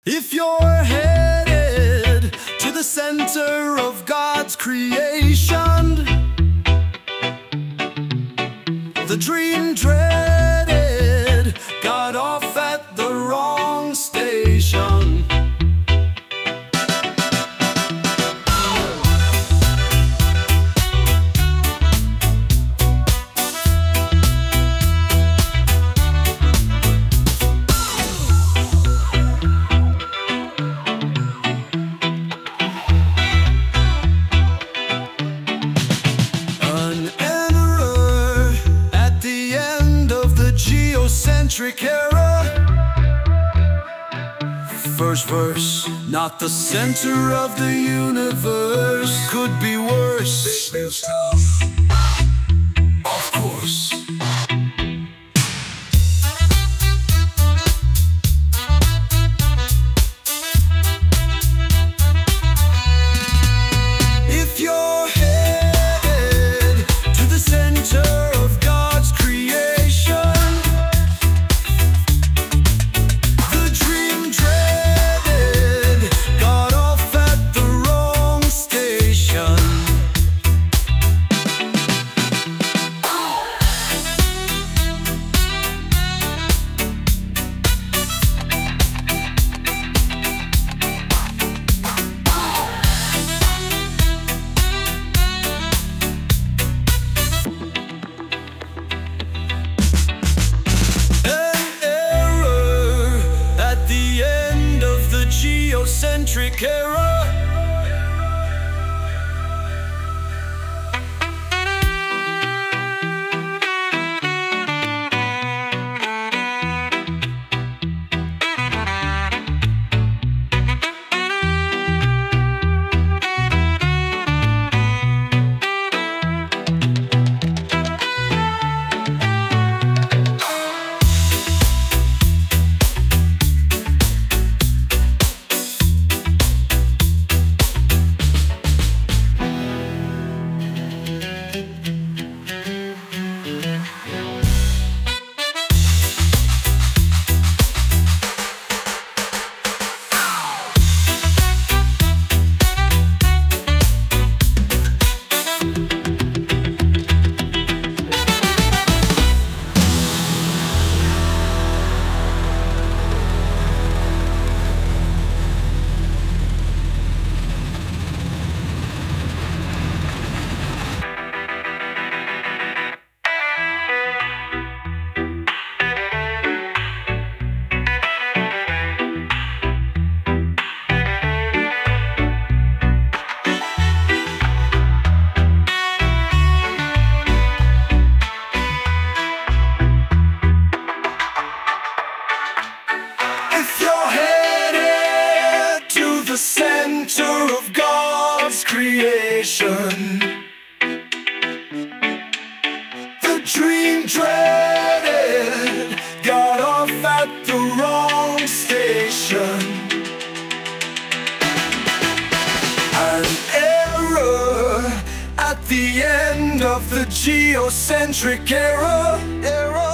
If you're headed to the center of God's creation, the dream dreaded got off at the wrong station. Geocentric era. First verse, not the center of the universe. Could be worse. This feels tough. Of course. If you're headed to the center of God's creation, geocentric era. The center of God's creation, the dream dreaded got off at the wrong station. An error at the end of the geocentric era.